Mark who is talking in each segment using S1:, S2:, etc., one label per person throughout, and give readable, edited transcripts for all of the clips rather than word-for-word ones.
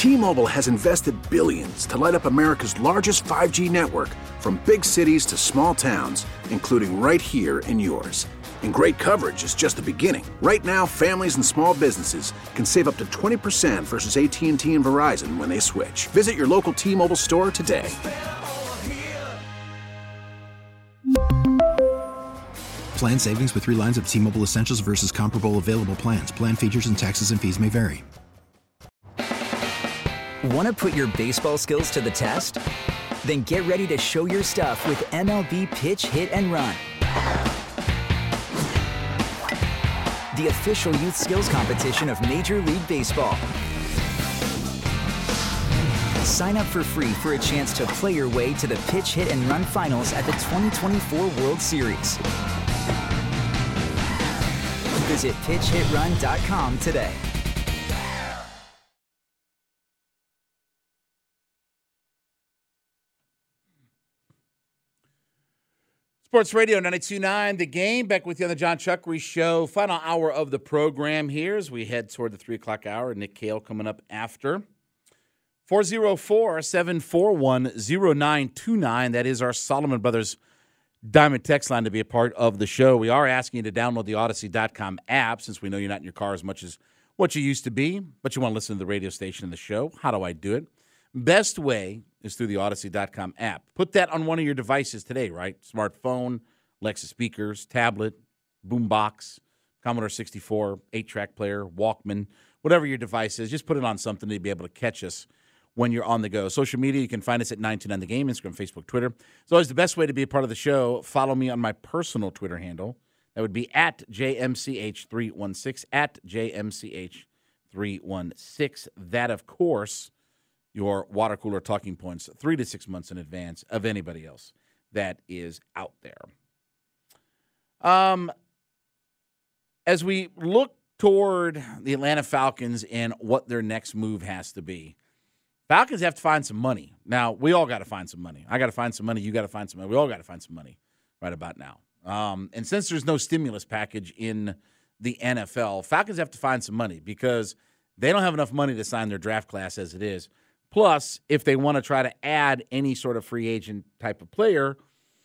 S1: T-Mobile has invested billions to light up America's largest 5G network, from big cities to small towns, including right here in yours. And great coverage is just the beginning. Right now, families and small businesses can save up to 20% versus AT&T and Verizon when they switch. Visit your local T-Mobile store today.
S2: Plan savings with 3 lines of T-Mobile Essentials versus comparable available plans. Plan features and taxes and fees may vary.
S3: Want to put your baseball skills to the test? Then get ready to show your stuff with MLB Pitch, Hit, and Run. The official youth skills competition of Major League Baseball. Sign up for free for a chance to play your way to the Pitch, Hit, and Run finals at the 2024 World Series. Visit pitchhitrun.com today.
S4: Sports Radio 92.9 The Game, back with you on the John Chuckery Show. Final hour of the program here as we head toward the 3 o'clock hour. Nick Cale coming up after. 404-741-0929. That is our Solomon Brothers Diamond text line to be a part of the show. We are asking you to download the Odyssey.com app, since we know you're not in your car as much as what you used to be, but you want to listen to the radio station and the show. How do I do it? Best way is through the Odyssey.com app. Put that on one of your devices today, right? Smartphone, Alexa speakers, tablet, boombox, Commodore 64, 8-track player, Walkman, whatever your device is. Just put it on something to be able to catch us when you're on the go. Social media, you can find us at 929 The Game, Instagram, Facebook, Twitter. It's always the best way to be a part of the show. Follow me on my personal Twitter handle. That would be at JMCH316, at JMCH316. That, of course, your water cooler talking points 3 to 6 months in advance of anybody else that is out there. As we look toward the Atlanta Falcons and what their next move has to be, Falcons have to find some money. Now, we all got to find some money. I got to find some money. You got to find some money. We all got to find some money right about now. And since there's no stimulus package in the NFL, Falcons have to find some money because they don't have enough money to sign their draft class as it is. Plus, if they want to try to add any sort of free agent type of player,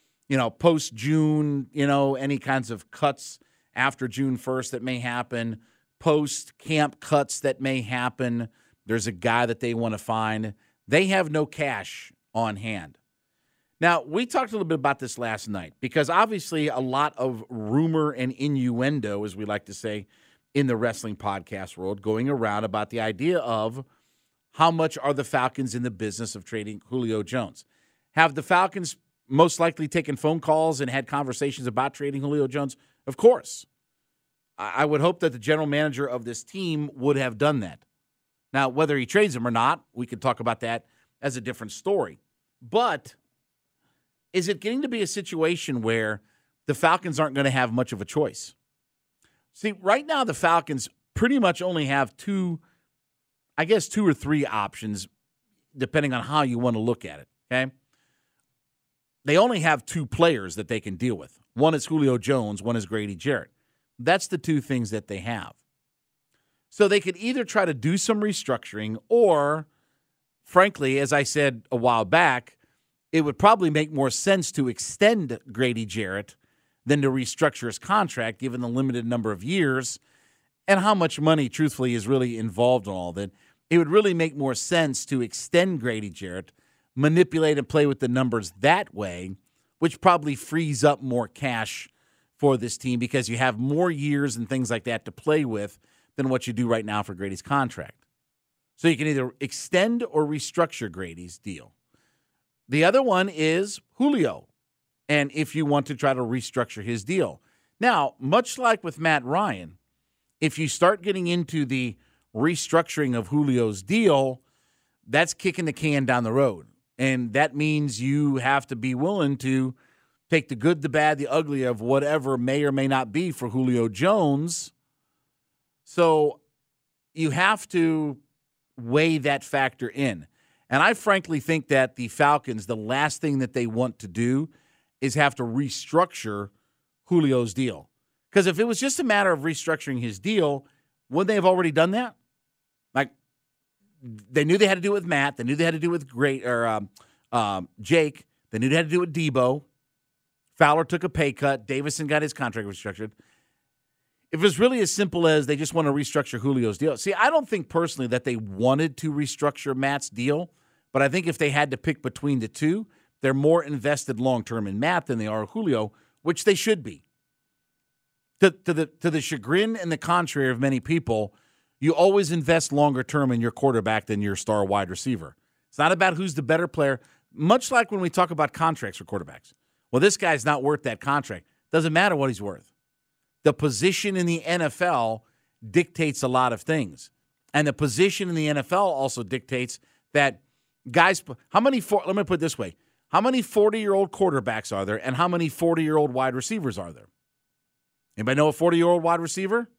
S4: post-June, any kinds of cuts after June 1st that may happen, post-camp cuts that may happen, there's a guy that they want to find. They have no cash on hand. Now, we talked a little bit about this last night because obviously a lot of rumor and innuendo, as we like to say in the wrestling podcast world, going around about the idea of how much are the Falcons in the business of trading Julio Jones. Have the Falcons most likely taken phone calls and had conversations about trading Julio Jones? Of course. I would hope that the general manager of this team would have done that. Now, whether he trades him or not, we could talk about that as a different story. But is it getting to be a situation where the Falcons aren't going to have much of a choice? See, right now the Falcons pretty much only have two or three options, depending on how you want to look at it, okay? They only have 2 players that they can deal with. One is Julio Jones, one is Grady Jarrett. That's the 2 things that they have. So they could either try to do some restructuring or, frankly, as I said a while back, it would probably make more sense to extend Grady Jarrett than to restructure his contract, given the limited number of years and how much money, truthfully, is really involved in all that. It would really make more sense to extend Grady Jarrett, manipulate and play with the numbers that way, which probably frees up more cash for this team because you have more years and things like that to play with than what you do right now for Grady's contract. So you can either extend or restructure Grady's deal. The other one is Julio, and if you want to try to restructure his deal. Now, much like with Matt Ryan, if you start getting into the restructuring of Julio's deal, that's kicking the can down the road. And that means you have to be willing to take the good, the bad, the ugly of whatever may or may not be for Julio Jones. So you have to weigh that factor in. And I frankly think that the Falcons, the last thing that they want to do is have to restructure Julio's deal. Because if it was just a matter of restructuring his deal, wouldn't they have already done that? Like, they knew they had to do it with Matt. They knew they had to do it with Jake. They knew they had to do it with Debo. Fowler took a pay cut. Davison got his contract restructured. If it was really as simple as they just want to restructure Julio's deal. See, I don't think personally that they wanted to restructure Matt's deal, but I think if they had to pick between the two, they're more invested long-term in Matt than they are Julio, which they should be. To the chagrin and the contrary of many people, you always invest longer term in your quarterback than your star wide receiver. It's not about who's the better player, much like when we talk about contracts for quarterbacks. Well, this guy's not worth that contract. Doesn't matter what he's worth. The position in the NFL dictates a lot of things. And the position in the NFL also dictates that guys, let me put it this way. How many 40-year-old quarterbacks are there and how many 40-year-old wide receivers are there? Anybody know a 40-year-old wide receiver?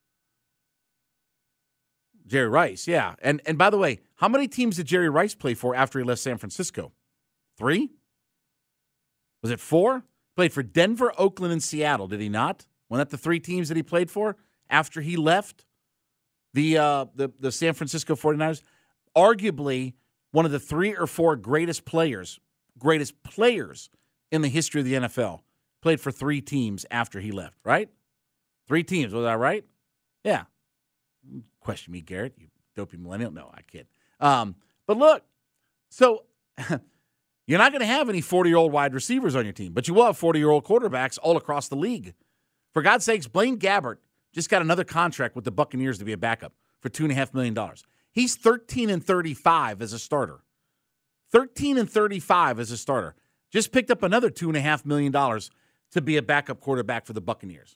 S4: Jerry Rice, yeah. And by the way, how many teams did Jerry Rice play for after he left San Francisco? 3? Was it 4? Played for Denver, Oakland, and Seattle, did he not? Weren't that the 3 teams that he played for after he left the San Francisco 49ers? Arguably one of the 3 or 4 greatest players in the history of the NFL. Played for 3 teams after he left, right? 3 teams, was that right? Yeah. Question me, Garrett, you dopey millennial. No, I kid. But look, so you're not going to have any 40-year-old wide receivers on your team, but you will have 40-year-old quarterbacks all across the league. For God's sakes, Blaine Gabbert just got another contract with the Buccaneers to be a backup for $2.5 million. He's 13-35 as a starter. 13-35 as a starter. Just picked up another $2.5 million to be a backup quarterback for the Buccaneers.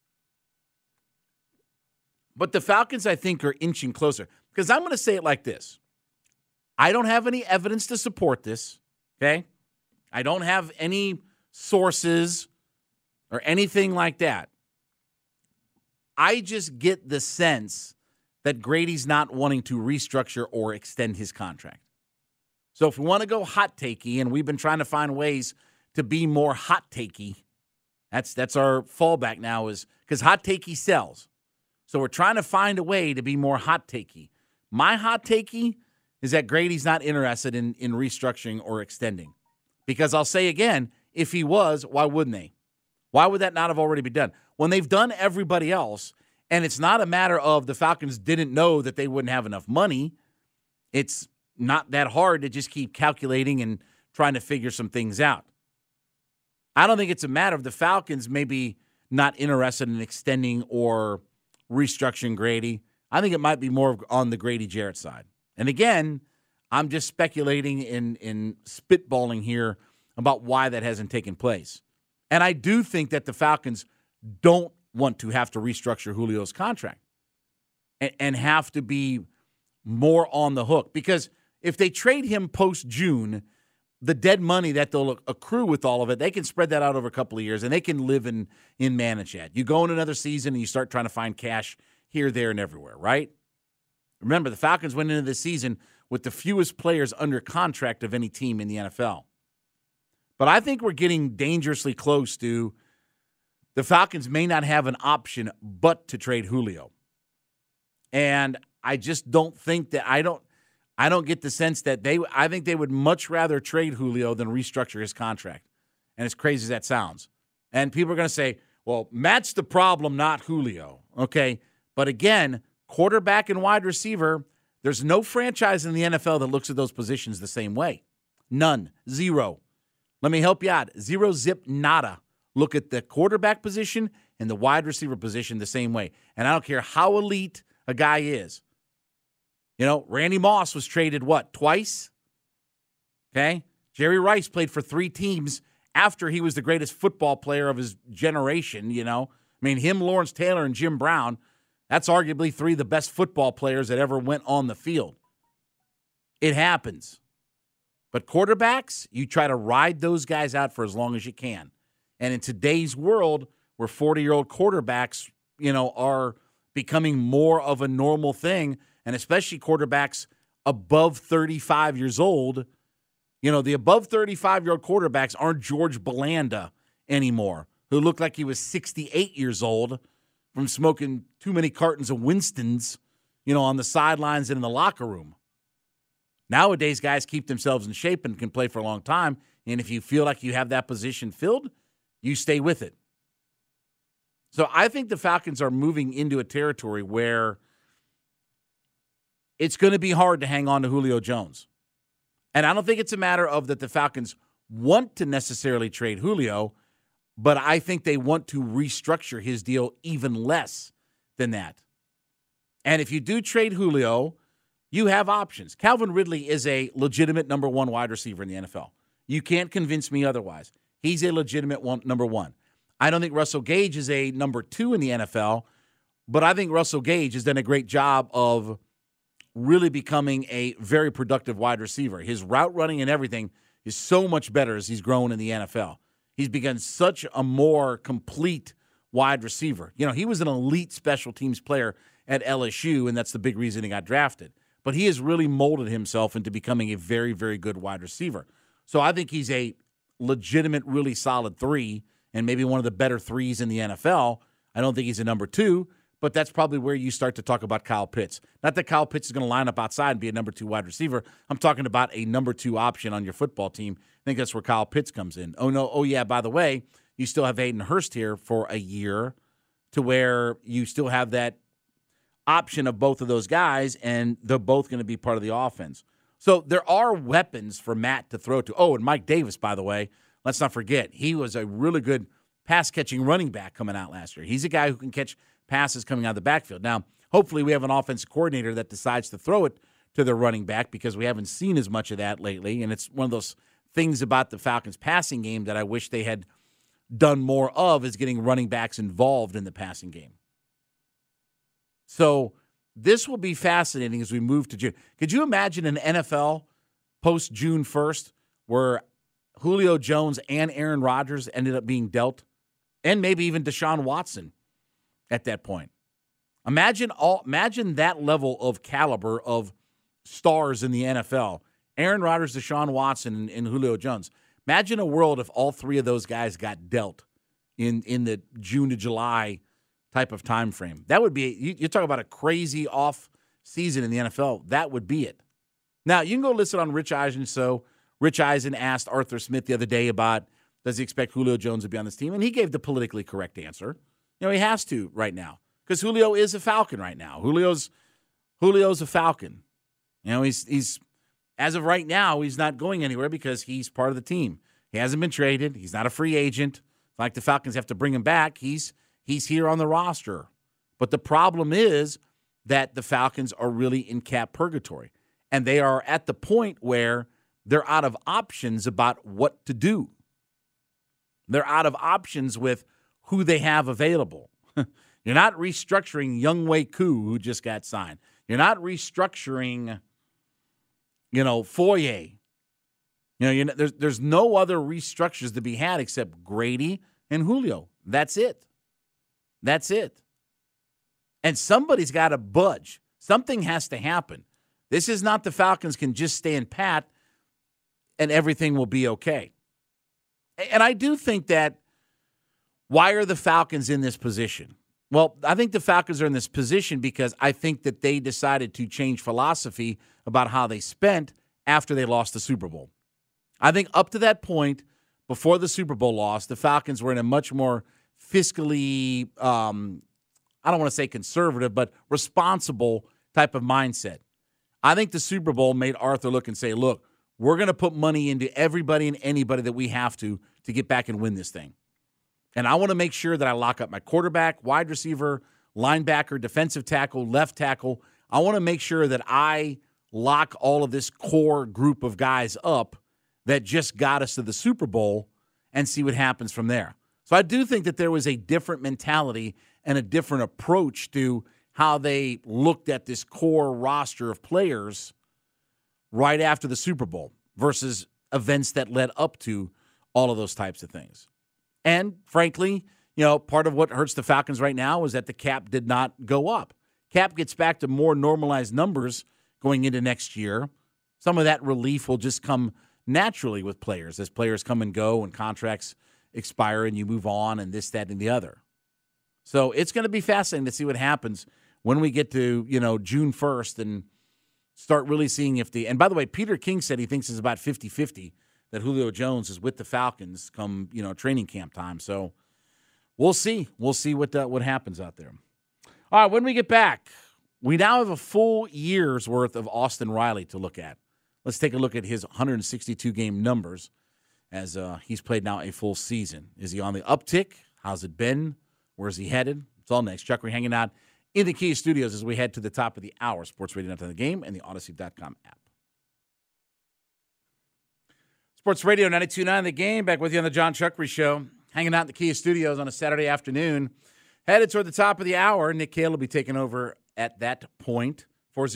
S4: But the Falcons, I think, are inching closer. Because I'm going to say it like this. I don't have any evidence to support this, okay? I don't have any sources or anything like that. I just get the sense that Grady's not wanting to restructure or extend his contract. So if we want to go hot takey, and we've been trying to find ways to be more hot takey, that's our fallback now, is because hot takey sells. So we're trying to find a way to be more hot takey. My hot takey is that Grady's not interested in restructuring or extending. Because I'll say again, if he was, why wouldn't they? Why would that not have already been done? When they've done everybody else, and it's not a matter of the Falcons didn't know that they wouldn't have enough money, it's not that hard to just keep calculating and trying to figure some things out. I don't think it's a matter of the Falcons maybe not interested in extending or restructuring Grady. I think it might be more on the Grady Jarrett side. And again, I'm just speculating in spitballing here about why that hasn't taken place. And I do think that the Falcons don't want to have to restructure Julio's contract and have to be more on the hook. Because if they trade him post-June, the dead money that they'll accrue with all of it, they can spread that out over a couple of years, and they can live and manage that. You go in another season, and you start trying to find cash here, there, and everywhere, right? Remember, the Falcons went into the season with the fewest players under contract of any team in the NFL. But I think we're getting dangerously close to the Falcons may not have an option but to trade Julio. And I just don't think that I don't get the sense that I think they would much rather trade Julio than restructure his contract. And as crazy as that sounds. And people are going to say, well, Matt's the problem, not Julio. Okay. But again, quarterback and wide receiver, there's no franchise in the NFL that looks at those positions the same way. None. Zero. Let me help you out. Zero, zip, nada. Look at the quarterback position and the wide receiver position the same way. And I don't care how elite a guy is. You know, Randy Moss was traded, twice? Okay? Jerry Rice played for 3 teams after he was the greatest football player of his generation, you know. I mean, him, Lawrence Taylor, and Jim Brown, that's arguably 3 of the best football players that ever went on the field. It happens. But quarterbacks, you try to ride those guys out for as long as you can. And in today's world, where 40-year-old quarterbacks, you know, are becoming more of a normal thing, and especially quarterbacks above 35 years old, you know, the above 35-year-old quarterbacks aren't George Belanda anymore, who looked like he was 68 years old from smoking too many cartons of Winston's, you know, on the sidelines and in the locker room. Nowadays, guys keep themselves in shape and can play for a long time. And if you feel like you have that position filled, you stay with it. So I think the Falcons are moving into a territory where it's going to be hard to hang on to Julio Jones. And I don't think it's a matter of that the Falcons want to necessarily trade Julio, but I think they want to restructure his deal even less than that. And if you do trade Julio, you have options. Calvin Ridley is a legitimate number one wide receiver in the NFL. You can't convince me otherwise. He's a legitimate number one. I don't think Russell Gage is a number two in the NFL, but I think Russell Gage has done a great job of really becoming a very productive wide receiver. His route running and everything is so much better as he's grown in the NFL. He's become such a more complete wide receiver. You know, he was an elite special teams player at LSU, and that's the big reason he got drafted. But he has really molded himself into becoming a very, very good wide receiver. So I think he's a legitimate, really solid 3, and maybe one of the better 3s in the NFL. I don't think he's a number 2, but that's probably where you start to talk about Kyle Pitts. Not that Kyle Pitts is going to line up outside and be a number 2 wide receiver. I'm talking about a number 2 option on your football team. I think that's where Kyle Pitts comes in. Oh, yeah, by the way, you still have Hayden Hurst here for a year to where you still have that option of both of those guys, and they're both going to be part of the offense. So there are weapons for Matt to throw to. Oh, and Mike Davis, by the way, let's not forget, he was a really good pass-catching running back coming out last year. He's a guy who can catch passes coming out of the backfield. Now, hopefully we have an offensive coordinator that decides to throw it to their running back because we haven't seen as much of that lately, and it's one of those things about the Falcons' passing game that I wish they had done more of, is getting running backs involved in the passing game. So this will be fascinating as we move to June. Could you imagine an NFL post-June 1st where Julio Jones and Aaron Rodgers ended up being dealt, and maybe even Deshaun Watson at that point? Imagine that level of caliber of stars in the NFL. Aaron Rodgers, Deshaun Watson, and Julio Jones. Imagine a world if all 3 of those guys got dealt in the June to July type of time frame. That would be, you talk about a crazy off season in the NFL, that would be it. Now, you can go listen on Rich Eisen. So Rich Eisen asked Arthur Smith the other day about, does he expect Julio Jones to be on this team? And he gave the politically correct answer. You know, he has to right now because Julio is a Falcon right now. Julio's a Falcon. You know, he's as of right now, he's not going anywhere because he's part of the team. He hasn't been traded. He's not a free agent. It's like the Falcons have to bring him back. He's here on the roster. But the problem is that the Falcons are really in cap purgatory. And they are at the point where they're out of options about what to do. They're out of options with who they have available. You're not restructuring Younghoe Koo, who just got signed. You're not restructuring, Foye. There's no other restructures to be had except Grady and Julio. That's it. That's it. And somebody's got to budge. Something has to happen. This is not the Falcons can just stand pat and everything will be okay. And I do think that, why are the Falcons in this position? Well, I think the Falcons are in this position because I think that they decided to change philosophy about how they spent after they lost the Super Bowl. I think up to that point, before the Super Bowl loss, the Falcons were in a much more fiscally, I don't want to say conservative, but responsible type of mindset. I think the Super Bowl made Arthur look and say, look, we're going to put money into everybody and anybody that we have to get back and win this thing. And I want to make sure that I lock up my quarterback, wide receiver, linebacker, defensive tackle, left tackle. I want to make sure that I lock all of this core group of guys up that just got us to the Super Bowl and see what happens from there. So I do think that there was a different mentality and a different approach to how they looked at this core roster of players right after the Super Bowl versus events that led up to all of those types of things. And frankly, part of what hurts the Falcons right now is that the cap did not go up. Cap gets back to more normalized numbers going into next year. Some of that relief will just come naturally with players as players come and go and contracts expire and you move on and this, that, and the other. So it's going to be fascinating to see what happens when we get to, June 1st and start really seeing if and by the way, Peter King said he thinks it's about 50-50 that Julio Jones is with the Falcons come, training camp time. So we'll see. We'll see what happens out there. All right, when we get back, we now have a full year's worth of Austin Riley to look at. Let's take a look at his 162-game numbers as he's played now a full season. Is he on the uptick? How's it been? Where's he headed? It's all next. Chuck, we're hanging out in the Kia Studios as we head to the top of the hour. Sports Radio Night on the Game and the Odyssey.com app. Sports Radio 92.9 The Game, back with you on the John Chuckery Show. Hanging out in the Kia Studios on a Saturday afternoon. Headed toward the top of the hour. Nick Cale will be taking over at that point.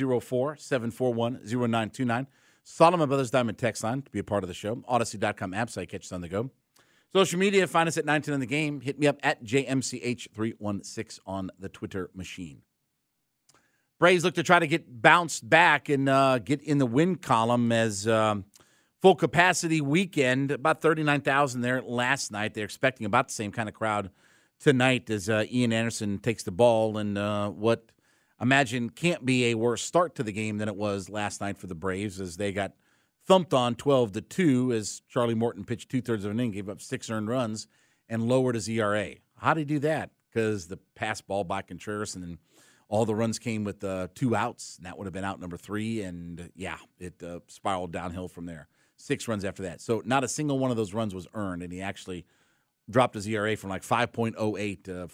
S4: 404-741-0929. Solomon Brothers Diamond text line to be a part of the show. Odyssey.com app site, catch us on the go. Social media, find us at 910 on the Game. Hit me up at JMCH316 on the Twitter machine. Braves look to try to get bounced back and get in the win column as full capacity weekend. About 39,000 there last night. They're expecting about the same kind of crowd tonight as Ian Anderson takes the ball and what imagine can't be a worse start to the game than it was last night for the Braves as they got thumped on 12-2 as Charlie Morton pitched 2/3 of an inning, gave up 6 earned runs, and lowered his ERA. How did he do that? Because the pass ball by Contreras, and then all the runs came with 2 outs, and that would have been out number 3, and, it spiraled downhill from there. 6 runs after that. So not a single one of those runs was earned, and he actually dropped his ERA from like 5.08 to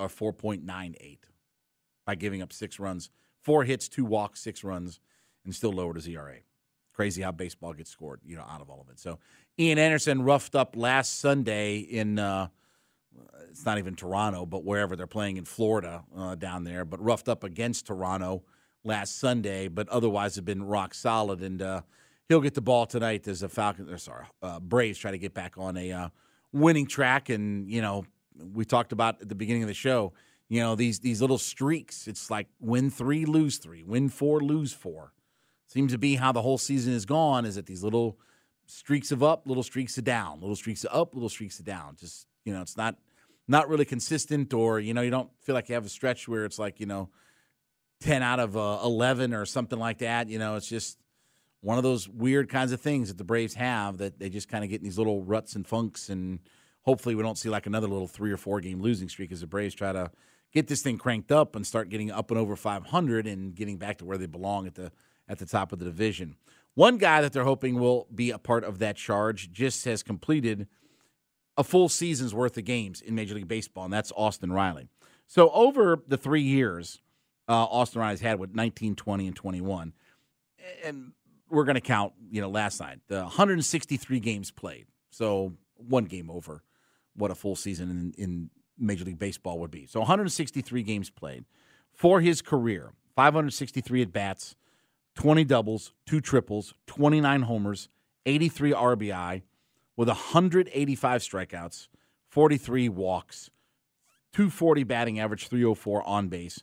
S4: 4.98 by giving up 6 runs. 4 hits, 2 walks, 6 runs, and still lowered his ERA. Crazy how baseball gets scored, out of all of it. So Ian Anderson roughed up last Sunday in it's not even Toronto, but wherever they're playing in Florida down there, but roughed up against Toronto last Sunday, but otherwise have been rock solid. And he'll get the ball tonight as the Braves try to get back on a winning track. And, we talked about at the beginning of the show, these little streaks. It's like win 3, lose 3, win 4, lose 4. Seems to be how the whole season is gone, is that these little streaks of up, little streaks of down, little streaks of up, little streaks of down. Just, it's not really consistent, or, you don't feel like you have a stretch where it's like, 10 out of 11 or something like that. It's just one of those weird kinds of things that the Braves have that they just kind of get in these little ruts and funks, and hopefully we don't see like another little 3 or 4 game losing streak as the Braves try to get this thing cranked up and start getting up and over 500 and getting back to where they belong at the top of the division. One guy that they're hoping will be a part of that charge just has completed a full season's worth of games in Major League Baseball, and that's Austin Riley. So over the 3 years Austin Riley's had with 19, 20, and 21, and we're going to count, last night, the 163 games played. So 1 game over what a full season in Major League Baseball would be. So 163 games played. For his career, 563 at-bats, 20 doubles, 2 triples, 29 homers, 83 RBI, with 185 strikeouts, 43 walks, 240 batting average, 304 on base,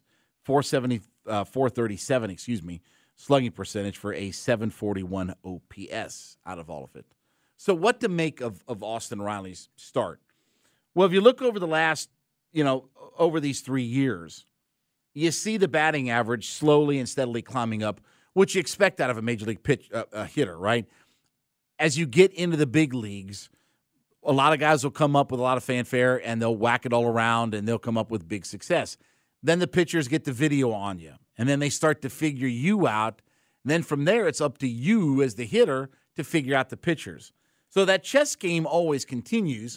S4: 437, slugging percentage for a 741 OPS out of all of it. So what to make of Austin Riley's start? Well, if you look over the last, over these 3 years, you see the batting average slowly and steadily climbing up, which you expect out of a major league hitter, right? As you get into the big leagues, a lot of guys will come up with a lot of fanfare, and they'll whack it all around, and they'll come up with big success. Then the pitchers get the video on you, and then they start to figure you out. And then from there, it's up to you as the hitter to figure out the pitchers. So that chess game always continues,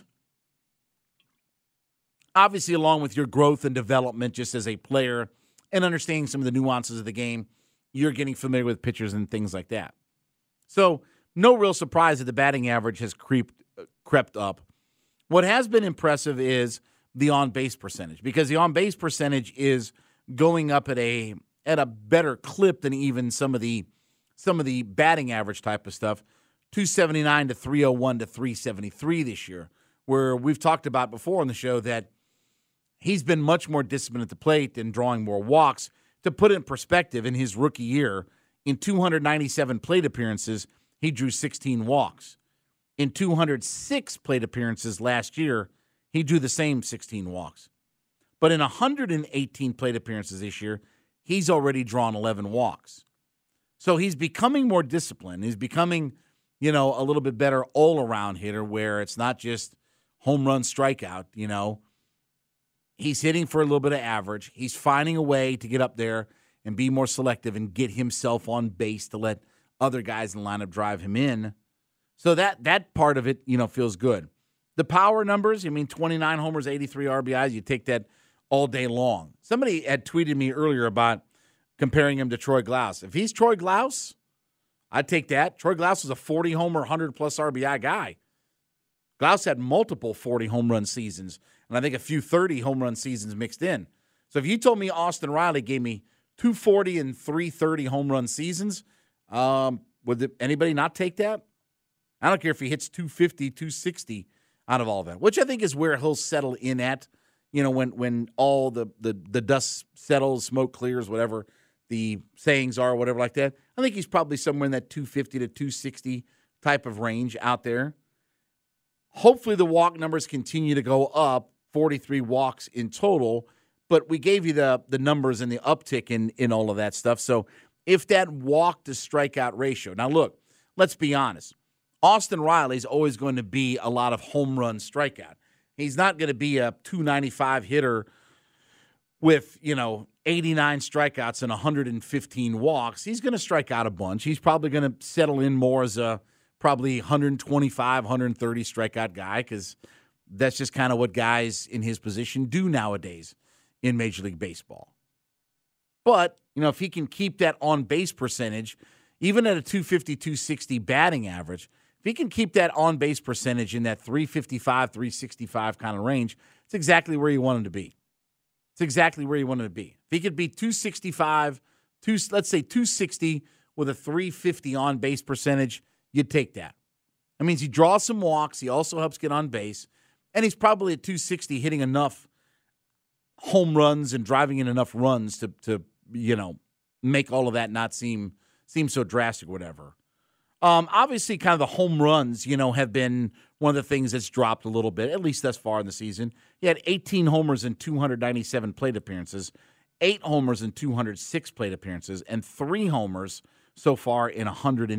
S4: obviously along with your growth and development just as a player and understanding some of the nuances of the game. You're getting familiar with pitchers and things like that. So no real surprise that the batting average has crept up. What has been impressive is the on-base percentage, because the on-base percentage is going up at a better clip than even some of the batting average type of stuff. 279 to 301 to 373 this year, where we've talked about before on the show that he's been much more disciplined at the plate and drawing more walks. To put it in perspective, in his rookie year, in 297 plate appearances, he drew 16 walks. In 206 plate appearances last year, he drew the same 16 walks. But in 118 plate appearances this year, he's already drawn 11 walks. So he's becoming more disciplined. He's becoming, a little bit better all-around hitter where it's not just home run strikeout, He's hitting for a little bit of average. He's finding a way to get up there and be more selective and get himself on base to let other guys in the lineup drive him in. So that part of it, feels good. The power numbers, 29 homers, 83 RBIs, you take that all day long. Somebody had tweeted me earlier about comparing him to Troy Glaus. If he's Troy Glaus, I'd take that. Troy Glaus was a 40-homer, 100-plus RBI guy. Glaus had multiple 40 home run seasons, and I think a few 30 home run seasons mixed in. So if you told me Austin Riley gave me 240 and 330 home run seasons, would anybody not take that? I don't care if he hits 250, 260 out of all that, which I think is where he'll settle in at, when all the dust settles, smoke clears, whatever the sayings are, whatever like that. I think he's probably somewhere in that 250 to 260 type of range out there. Hopefully the walk numbers continue to go up, 43 walks in total, but we gave you the numbers and the uptick in all of that stuff. So if that walk to strikeout ratio, now look, let's be honest. Austin Riley's always going to be a lot of home run strikeout. He's not going to be a 295 hitter with, 89 strikeouts and 115 walks. He's going to strike out a bunch. He's probably going to settle in more as a probably 125, 130 strikeout guy because that's just kind of what guys in his position do nowadays in Major League Baseball. But, if he can keep that on-base percentage, even at a 250, 260 batting average, if he can keep that on-base percentage in that 355, 365 kind of range, it's exactly where you want him to be. It's exactly where you want him to be. If he could be 265, let's say 260 with a 350 on-base percentage, you'd take that. That means he draws some walks. He also helps get on base. And he's probably at 260 hitting enough home runs and driving in enough runs to make all of that not seem so drastic or whatever. Obviously, kind of the home runs, have been one of the things that's dropped a little bit, at least thus far in the season. He had 18 homers in 297 plate appearances, 8 homers in 206 plate appearances, and 3 homers so far in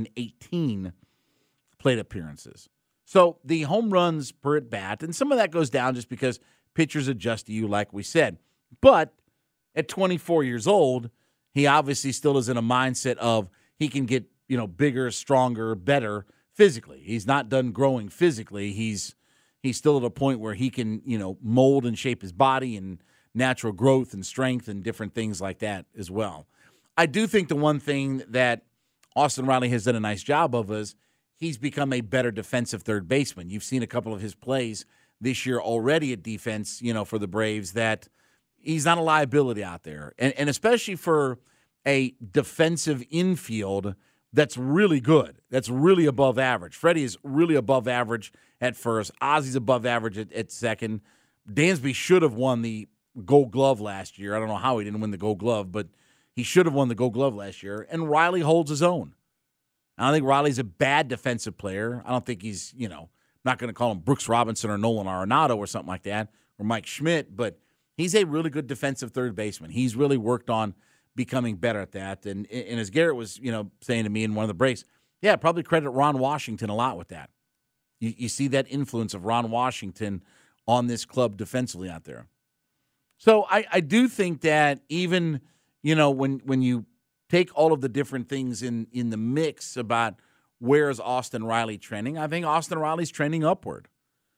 S4: 118 plate appearances. So the home runs per at bat, and some of that goes down just because pitchers adjust to you, like we said. But at 24 years old, he obviously still is in a mindset of he can get, bigger, stronger, better physically. He's not done growing physically. He's still at a point where he can, mold and shape his body and natural growth and strength and different things like that as well. I do think the one thing that Austin Riley has done a nice job of is he's become a better defensive third baseman. You've seen a couple of his plays this year already at defense, for the Braves, that he's not a liability out there. And especially for a defensive infield that's really good, that's really above average. Freddie is really above average at first. Ozzy's above average at second. Dansby should have won the Gold Glove last year. I don't know how he didn't win the Gold Glove, but he should have won the Gold Glove last year. And Riley holds his own. I don't think Riley's a bad defensive player. I don't think he's, not going to call him Brooks Robinson or Nolan Arenado or something like that, or Mike Schmidt, but he's a really good defensive third baseman. He's really worked on becoming better at that. And as Garrett was, saying to me in one of the breaks, yeah, probably credit Ron Washington a lot with that. You see that influence of Ron Washington on this club defensively out there. So I do think that even, when you take all of the different things in the mix about where is Austin Riley trending, I think Austin Riley's trending upward.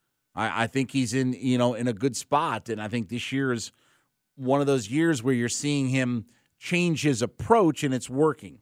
S4: I think he's in a good spot, and I think this year is one of those years where you're seeing him change his approach, and it's working.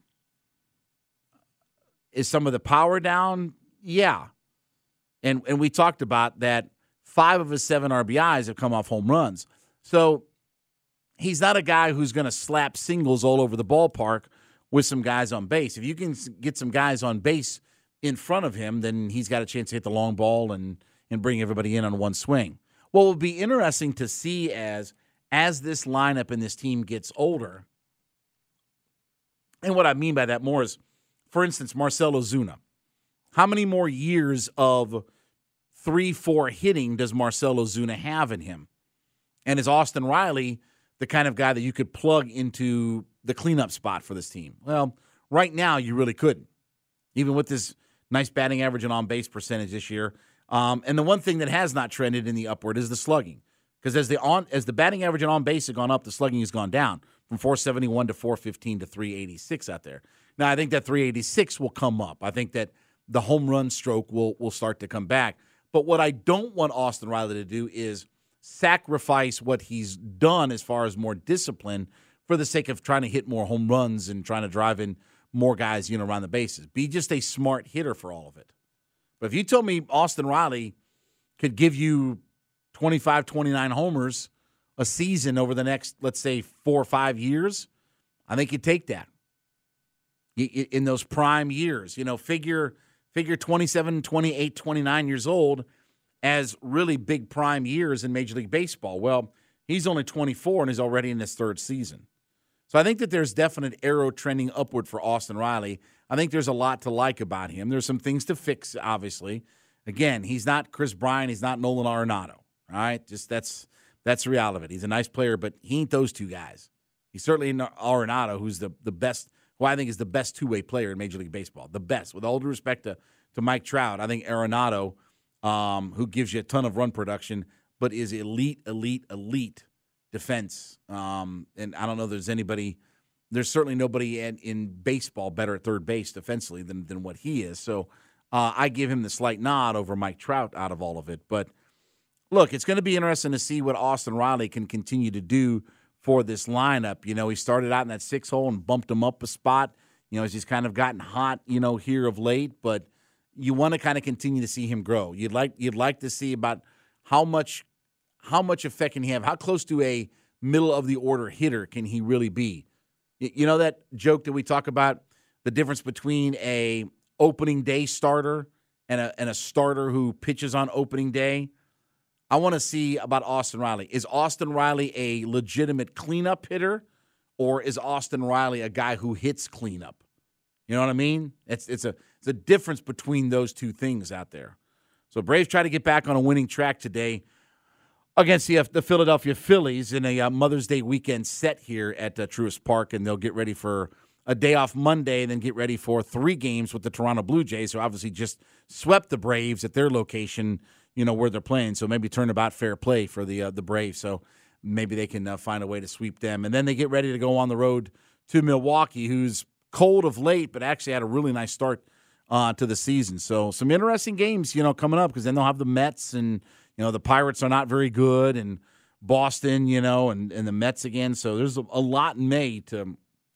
S4: Is some of the power down? Yeah. And we talked about that 5 of his 7 RBIs have come off home runs. So he's not a guy who's going to slap singles all over the ballpark with some guys on base. If you can get some guys on base in front of him, then he's got a chance to hit the long ball and bring everybody in on one swing. What will be interesting to see as this lineup and this team gets older, and what I mean by that more is, for instance, Marcell Ozuna. How many more years of 3-4 hitting does Marcell Ozuna have in him? And is Austin Riley the kind of guy that you could plug into the cleanup spot for this team? Well, Right now, you really couldn't, even with this nice batting average and on-base percentage this year. And the one thing that has not trended in the upward is the slugging. Because as the batting average and on-base have gone up, the slugging has gone down from 471 to 415 to 386 out there. Now, I think that 386 will come up. I think that the home run stroke will start to come back. But what I don't want Austin Riley to do is sacrifice what he's done as far as more discipline for the sake of trying to hit more home runs and trying to drive in more guys, around the bases. Be just a smart hitter for all of it. But if you told me Austin Riley could give you 25, 29 homers a season over the next, let's say, 4 or 5 years, I think you'd take that. In those prime years, figure 27, 28, 29 years old as really big prime years in Major League Baseball. Well, he's only 24 and is already in his third season. So I think that there's definite arrow trending upward for Austin Riley. I think there's a lot to like about him. There's some things to fix, obviously. Again, he's not Chris Bryant. He's not Nolan Arenado. All right? Just that's the reality of it. He's a nice player, but he ain't those two guys. He's certainly Arenado, who's the best, who I think is the best two-way player in Major League Baseball. The best. With all due respect to Mike Trout, I think Arenado, who gives you a ton of run production, but is elite defense. And I don't know if there's certainly nobody in baseball better at third base defensively than what he is. So I give him the slight nod over Mike Trout out of all of it. But look, it's going to be interesting to see what Austin Riley can continue to do for this lineup. He started out in that 6 hole and bumped him up a spot, as he's kind of gotten hot, here of late. But you want to kind of continue to see him grow. You'd like to see about how much effect can he have? How close to a middle-of-the-order hitter can he really be? You know that joke that we talk about, the difference between a opening day starter and a starter who pitches on opening day? I want to see about Austin Riley. Is Austin Riley a legitimate cleanup hitter, or is Austin Riley a guy who hits cleanup? You know what I mean? It's a difference between those two things out there. So Braves try to get back on a winning track today against the Philadelphia Phillies in a Mother's Day weekend set here at Truist Park, and they'll get ready for a day off Monday and then get ready for 3 games with the Toronto Blue Jays, who obviously just swept the Braves at their location, where they're playing. So maybe turnabout fair play for the Braves. So maybe they can find a way to sweep them. And then they get ready to go on the road to Milwaukee, who's cold of late, but actually had a really nice start to the season. So some interesting games, coming up, because then they'll have the Mets, and the Pirates are not very good, and Boston, and the Mets again. So there's a lot in May to,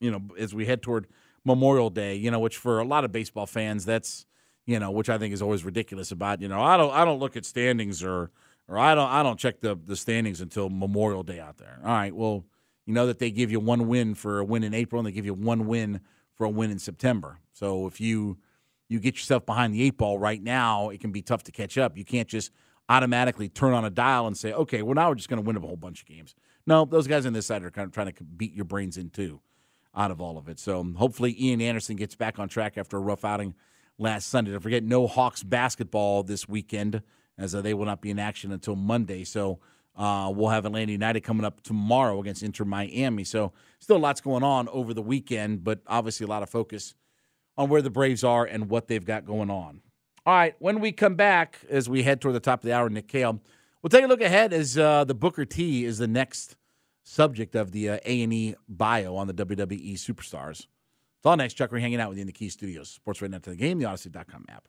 S4: as we head toward Memorial Day, which for a lot of baseball fans, that's, which I think is always ridiculous about, I don't look at standings or I don't check the standings until Memorial Day out there. All right, well, that they give you 1 win for a win in April, and they give you 1 win for a win in September. So if you get yourself behind the 8 ball right now, it can be tough to catch up. You can't just automatically turn on a dial and say, okay, well, now we're just going to win a whole bunch of games. No, those guys on this side are kind of trying to beat your brains in too out of all of it. So hopefully Ian Anderson gets back on track after a rough outing last Sunday. Don't forget, no Hawks basketball this weekend, as they will not be in action until Monday. So we'll have Atlanta United coming up tomorrow against Inter Miami. So still lots going on over the weekend, but obviously a lot of focus on where the Braves are and what they've got going on. All right, when we come back, as we head toward the top of the hour, Nick Kale, we'll take a look ahead as the Booker T is the next subject of the A&E bio on the WWE Superstars. It's all next. Chuck, we're hanging out with you in the Key Studios. Sports right now to the game, the Odyssey.com app.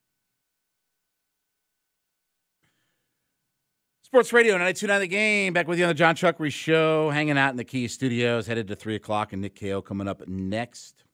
S4: Sports Radio 92.9 The Game. Back with you on the John Chuckery Show. Hanging out in the Key Studios. Headed to 3 o'clock, and Nick Kale coming up next.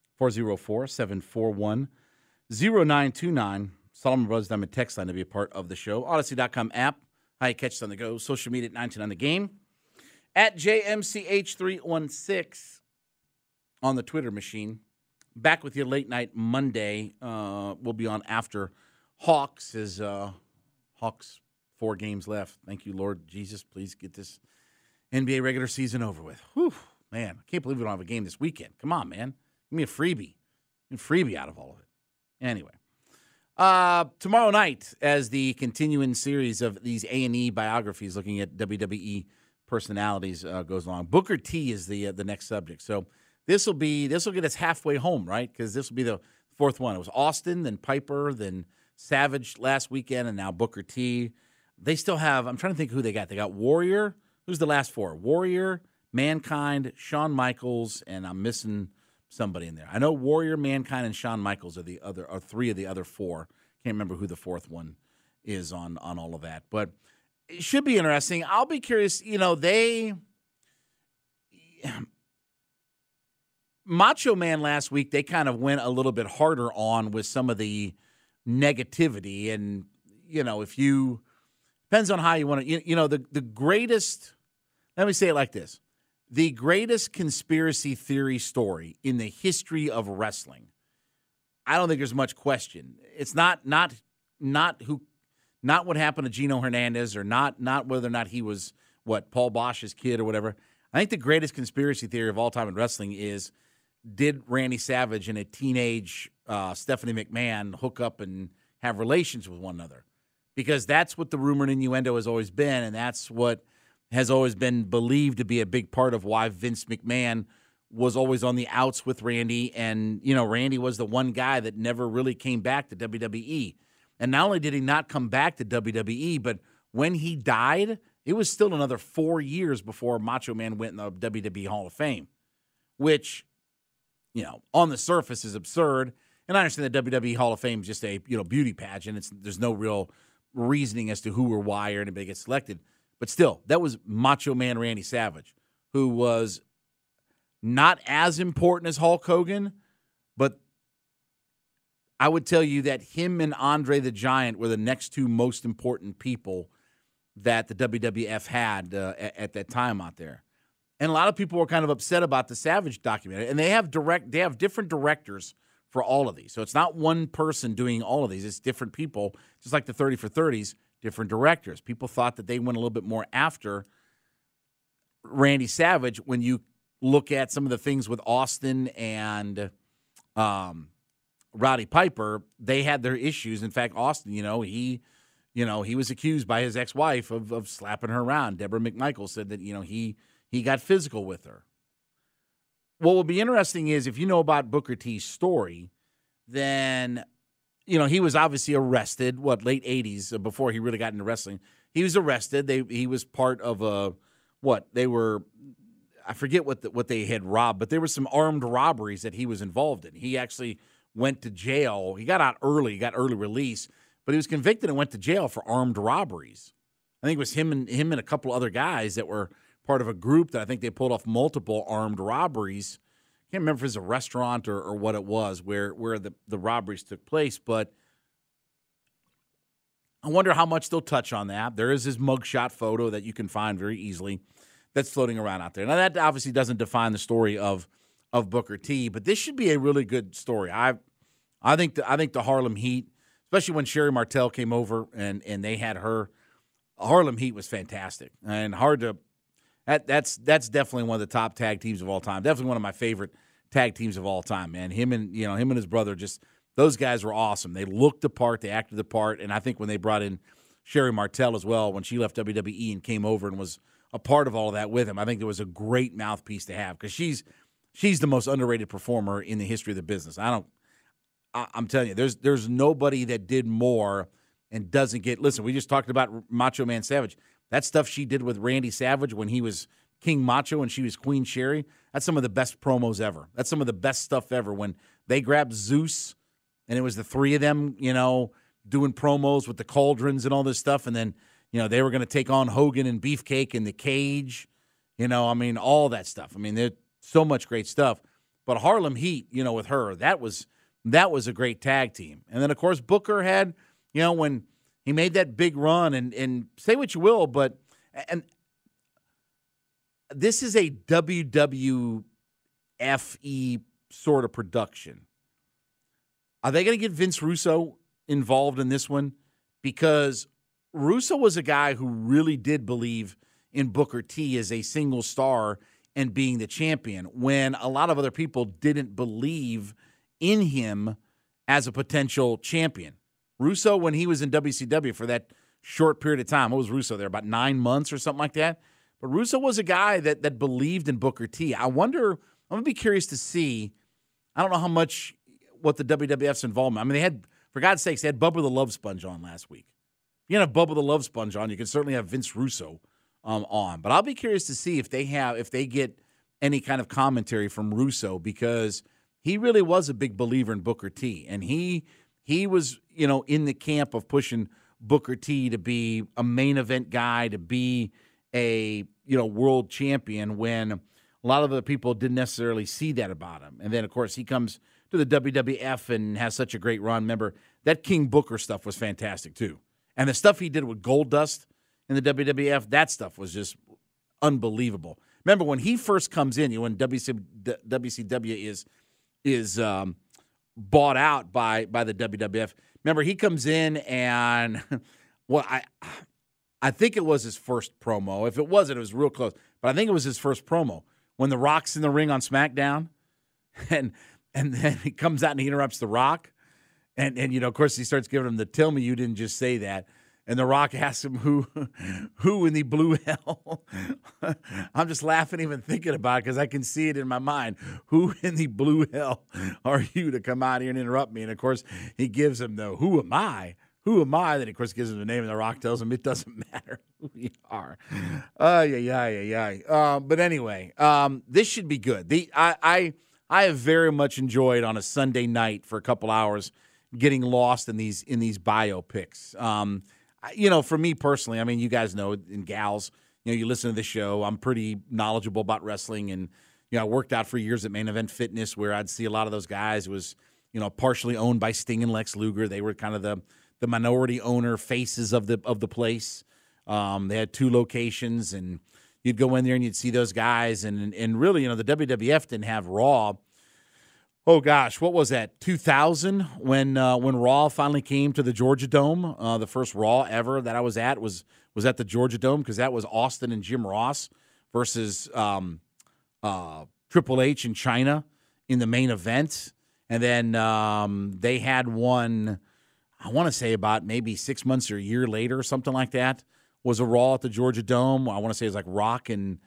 S4: 404-741-0929. Solomon Brothers Diamond text line to be a part of the show. Odyssey.com app. How you catch it on the go. Social media at 92.9 The Game. At JMCH316 on the Twitter machine. Back with you late night Monday. We'll be on after Hawks as Hawks 4 games left. Thank you, Lord Jesus. Please get this NBA regular season over with. Whew, man, I can't believe we don't have a game this weekend. Come on, man. Give me a freebie. Out of all of it. Anyway, tomorrow night, as the continuing series of these A&E biographies looking at WWE personalities goes along, Booker T is the next subject. So this will get us halfway home, right? Because this will be the fourth one. It was Austin, then Piper, then Savage last weekend, and now Booker T. They still have, I'm trying to think who they got. They got Warrior. Who's the last four? Warrior, Mankind, Shawn Michaels, and I'm missing somebody in there. I know Warrior, Mankind, and Shawn Michaels are three of the other four. Can't remember who the fourth one is on all of that. But it should be interesting. I'll be curious. Macho Man last week, they kind of went a little bit harder on with some of the negativity. And, if you – depends on how you want to – the greatest – let me say it like this. The greatest conspiracy theory story in the history of wrestling, I don't think there's much question. It's not what happened to Gino Hernandez or not whether or not he was, Paul Bosch's kid or whatever. I think the greatest conspiracy theory of all time in wrestling is, did Randy Savage and a teenage Stephanie McMahon hook up and have relations with one another? Because that's what the rumor and innuendo has always been, and that's what has always been believed to be a big part of why Vince McMahon was always on the outs with Randy. And, Randy was the one guy that never really came back to WWE. And not only did he not come back to WWE, but when he died, it was still another 4 years before Macho Man went in the WWE Hall of Fame, which, on the surface is absurd. And I understand the WWE Hall of Fame is just a, beauty pageant. There's no real reasoning as to who or why or anybody gets selected. But still, that was Macho Man Randy Savage, who was not as important as Hulk Hogan, but I would tell you that him and Andre the Giant were the next two most important people that the WWF had at that time out there. And a lot of people were kind of upset about the Savage documentary. And they have different directors for all of these. So it's not one person doing all of these. It's different people, just like the 30 for 30s, different directors. People thought that they went a little bit more after Randy Savage when you look at some of the things with Austin and Roddy Piper. They had their issues. In fact, Austin, he was accused by his ex-wife of slapping her around. Deborah McMichael said that, he got physical with her. What will be interesting is if you know about Booker T's story, then, he was obviously arrested, late 80s, before he really got into wrestling. He was arrested. He was part of I forget what they had robbed, but there were some armed robberies that he was involved in. He actually went to jail. He got out early. He got early release, but he was convicted and went to jail for armed robberies. I think it was him and a couple other guys that were part of a group that I think they pulled off multiple armed robberies. I can't remember if it was a restaurant or what it was where the robberies took place, but I wonder how much they'll touch on that. There is his mugshot photo that you can find very easily that's floating around out there. Now, that obviously doesn't define the story of Booker T, but this should be a really good story. I think the Harlem Heat, especially when Sherry Martel came over and they had her, Harlem Heat was fantastic and hard to. That's definitely one of the top tag teams of all time. Definitely one of my favorite tag teams of all time, man. Him and his brother, just those guys were awesome. They looked the part, they acted the part, and I think when they brought in Sherry Martel as well, when she left WWE and came over and was a part of all of that with him, I think there was a great mouthpiece to have because she's the most underrated performer in the history of the business. I'm telling you, there's nobody that did more and doesn't get. Listen, we just talked about Macho Man Savage. That stuff she did with Randy Savage when he was King Macho and she was Queen Sherry, that's some of the best promos ever. That's some of the best stuff ever. When they grabbed Zeus and it was the three of them, doing promos with the cauldrons and all this stuff, and then, they were going to take on Hogan and Beefcake in the cage, all that stuff. There's so much great stuff. But Harlem Heat, with her, that was a great tag team. And then, of course, Booker had, when he made that big run, and say what you will, but and this is a WWFE sort of production. Are they going to get Vince Russo involved in this one? Because Russo was a guy who really did believe in Booker T as a single star and being the champion when a lot of other people didn't believe in him as a potential champion. Russo, when he was in WCW for that short period of time, what was Russo there, about 9 months or something like that? But Russo was a guy that believed in Booker T. I wonder I'm going to be curious to see. I don't know how much what the WWF's involvement. I mean, they had, for God's sakes, they had Bubba the Love Sponge on last week. If you have Bubba the Love Sponge on, you can certainly have Vince Russo on. But I'll be curious to see if they get any kind of commentary from Russo, because he really was a big believer in Booker T. And he was, in the camp of pushing Booker T to be a main event guy, to be a, world champion, when a lot of the people didn't necessarily see that about him. And then, of course, he comes to the WWF and has such a great run. Remember, that King Booker stuff was fantastic, too. And the stuff he did with Goldust in the WWF, that stuff was just unbelievable. Remember, when he first comes in, when WCW is bought out by the WWF, remember, he comes in and, I think it was his first promo. If it wasn't, it was real close. But I think it was his first promo when The Rock's in the ring on SmackDown, and then he comes out and he interrupts The Rock, and of course he starts giving him the "Tell me you didn't just say that," and The Rock asks him who in the blue hell. I'm just laughing even thinking about it because I can see it in my mind. Who in the blue hell are you to come out here and interrupt me? And of course he gives him the "Who am I? Who am I?" Then, of course, gives him the name, and The Rock tells him it doesn't matter who you are. But anyway, this should be good. I have very much enjoyed on a Sunday night for a couple hours getting lost in these biopics. For me personally, I mean, you guys know, and gals, you listen to the show. I'm pretty knowledgeable about wrestling, and I worked out for years at Main Event Fitness, where I'd see a lot of those guys. It was partially owned by Sting and Lex Luger. They were kind of the minority owner faces of the place. They had 2 locations, and you'd go in there and you'd see those guys. And really, the WWF didn't have Raw. Oh gosh, what was that? 2000 when Raw finally came to the Georgia Dome. The first Raw ever that I was at was at the Georgia Dome, because that was Austin and Jim Ross versus Triple H and China in the main event. And then they had one, I want to say about maybe 6 months or a year later, something like that, was a Raw at the Georgia Dome. I want to say it was like Rock and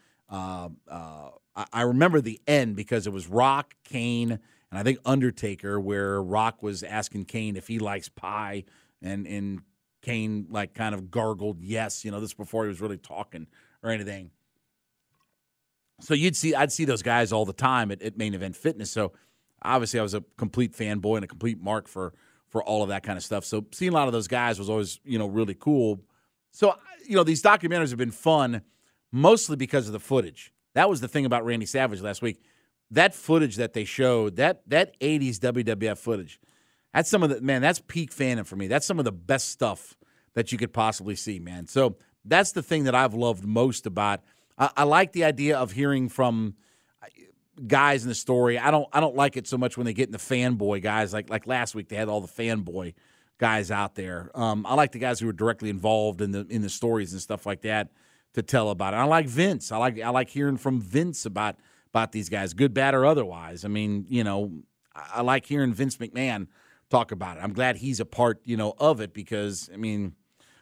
S4: I remember the end because it was Rock, Kane, and I think Undertaker, where Rock was asking Kane if he likes pie, and Kane like kind of gargled yes. This before he was really talking or anything. So I'd see those guys all the time at Main Event Fitness. So obviously I was a complete fanboy and a complete mark for all of that kind of stuff. So seeing a lot of those guys was always, really cool. So, these documentaries have been fun, mostly because of the footage. That was the thing about Randy Savage last week. That footage that they showed, that 80s WWF footage, that's that's peak fandom for me. That's some of the best stuff that you could possibly see, man. So that's the thing that I've loved most about. I like the idea of hearing from guys in the story. I don't like it so much when they get in the fanboy guys. Like last week, they had all the fanboy guys out there. I like the guys who were directly involved in the stories and stuff like that to tell about it. I like Vince. I like hearing from Vince about these guys, good, bad, or otherwise. I mean, I like hearing Vince McMahon talk about it. I'm glad he's a part, of it, because I mean,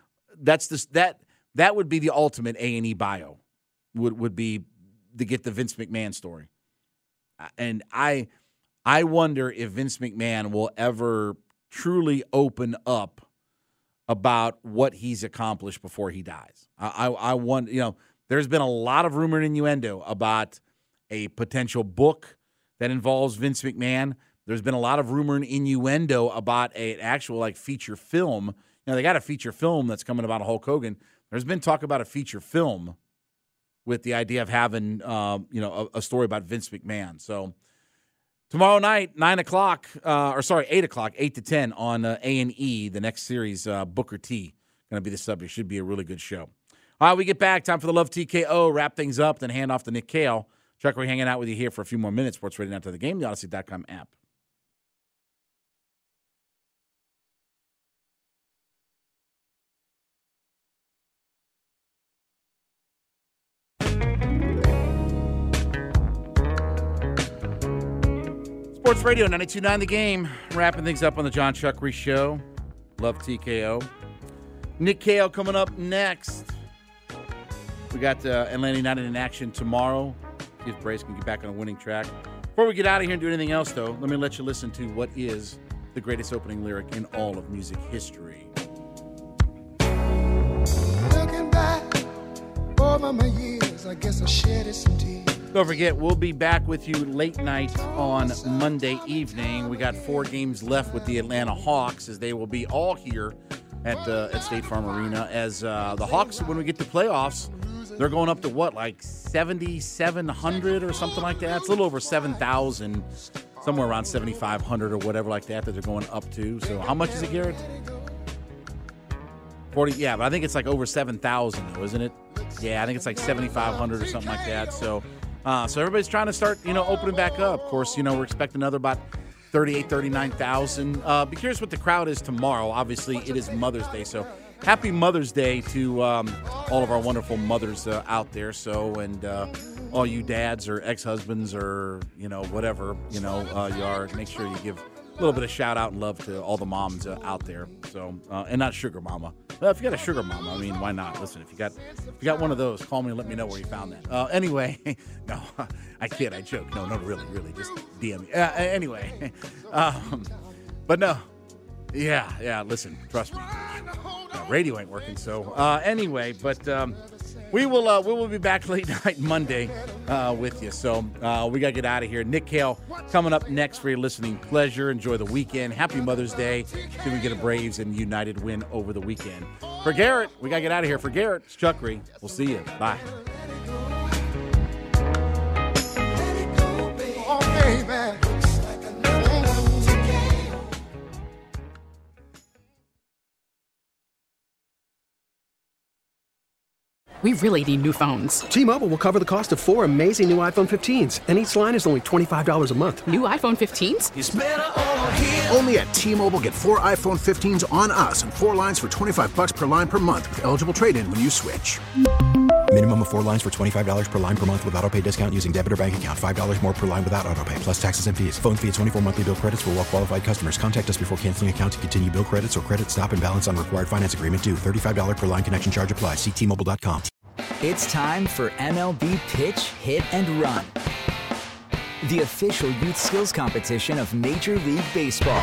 S4: that would be the ultimate A&E bio. Would be to get the Vince McMahon story. And I wonder if Vince McMahon will ever truly open up about what he's accomplished before he dies. I wonder, there's been a lot of rumor and innuendo about a potential book that involves Vince McMahon. There's been a lot of rumor and innuendo about an actual feature film. They got a feature film that's coming about Hulk Hogan. There's been talk about a feature film with the idea of having, a story about Vince McMahon. So tomorrow night, 8 o'clock, 8 to 10 on A&E, the next series, Booker T, going to be the subject. Should be a really good show. All right, we get back. Time for the Love TKO. Wrap things up, then hand off to Nick Kale. Chuck, we're hanging out with you here for a few more minutes. Sports Radio After the Game, the Odyssey.com app. Sports Radio 92.9 The Game. Wrapping things up on the John Chuck Reese Show. Love TKO. Nick Kale coming up next. We got Atlanta United in action tomorrow See if Braves can get back on a winning track. Before we get out of here and do anything else, though, let me let you listen to what is the greatest opening lyric in all of music history.
S5: Looking back over my years, I guess I shed some tears.
S4: Don't forget, we'll be back with you late night on Monday evening. We got 4 games left with the Atlanta Hawks, as they will be all here at State Farm Arena. As the Hawks, when we get to playoffs, they're going up to what, like 7,700 or something like that? It's a little over 7,000, somewhere around 7,500 or whatever like that they're going up to. So how much is it, Garrett? 40, yeah, but I think it's like over 7,000 though, isn't it? Yeah, I think it's like 7,500 or something like that. So everybody's trying to start, opening back up. Of course, we're expecting another about 38,000, 39,000. Be curious what the crowd is tomorrow. Obviously, it is Mother's Day, so happy Mother's Day to all of our wonderful mothers out there. So, and all you dads or ex-husbands or, whatever, you are, make sure you give a little bit of shout out and love to all the moms out there. So, and not sugar mama. Well, if you got a sugar mama, I mean, why not? Listen, if you got one of those, call me and let me know where you found that. Anyway, no, I kid, I joke. No, really, just DM me. Anyway, but no, yeah. Listen, trust me, radio ain't working. So anyway, but we will be back late night Monday with you. So we got to get out of here. Nick Kale coming up next for your listening pleasure. Enjoy the weekend. Happy Mother's Day. See if we get a Braves and United win over the weekend. For Garrett, we got to get out of here. For Garrett, it's Chuckery. We'll see you. Bye.
S5: Oh, baby.
S6: We really need new phones.
S7: T-Mobile will cover the cost of 4 amazing new iPhone 15s, and each line is only $25 a month.
S6: New iPhone 15s?
S1: It's better over here. Only at T-Mobile, get 4 iPhone 15s on us and 4 lines for $25 per line per month with eligible trade-in when you switch.
S2: Minimum of 4 lines for $25 per line per month with autopay discount using debit or bank account. $5 more per line without autopay, plus taxes and fees. Phone fee at 24 monthly bill credits for well-qualified customers. Contact us before canceling account to continue bill credits or credit stop and balance on required finance agreement due. $35 per line connection charge applies. See T-Mobile.com.
S3: It's time for MLB Pitch, Hit, and Run, the official youth skills competition of Major League Baseball.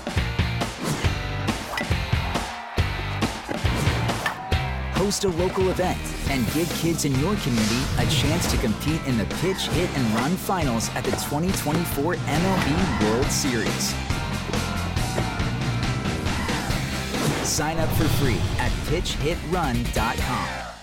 S3: Host a local event and give kids in your community a chance to compete in the Pitch, Hit, and Run finals at the 2024 MLB World Series. Sign up for free at pitchhitrun.com.